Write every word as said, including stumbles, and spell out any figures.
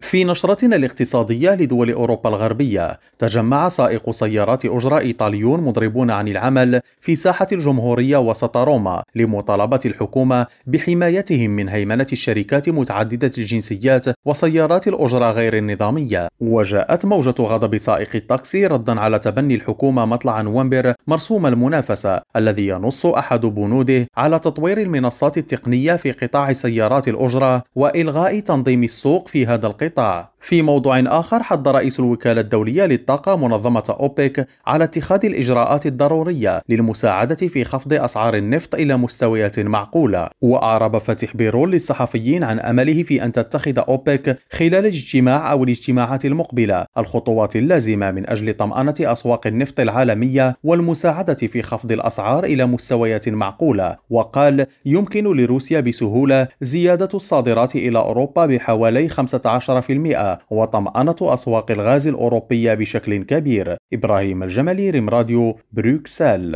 في نشرتنا الاقتصادية لدول أوروبا الغربية، تجمع سائق سيارات أجرة إيطاليون مضربون عن العمل في ساحة الجمهورية وسط روما لمطالبة الحكومة بحمايتهم من هيمنة الشركات متعددة الجنسيات وسيارات الأجرة غير النظامية. وجاءت موجة غضب سائق التاكسي ردا على تبني الحكومة مطلع نوفمبر مرسوم المنافسة الذي ينص أحد بنوده على تطوير المنصات التقنية في قطاع سيارات الأجرة وإلغاء تنظيم السوق في هذا القطاع. في موضوع آخر، حض رئيس الوكالة الدولية للطاقة منظمة أوبك على اتخاذ الإجراءات الضرورية للمساعدة في خفض أسعار النفط إلى مستويات معقولة. وأعرب فتح بيرول للصحفيين عن أمله في أن تتخذ أوبك خلال الاجتماع أو الاجتماعات المقبلة الخطوات اللازمة من أجل طمأنة أسواق النفط العالمية والمساعدة في خفض الأسعار إلى مستويات معقولة. وقال: يمكن لروسيا بسهولة زيادة الصادرات إلى أوروبا بحوالي خمسة عشر بالمئة وطمأنة أسواق الغاز الأوروبية بشكل كبير. إبراهيم الجمالي، ريم راديو، بروكسل.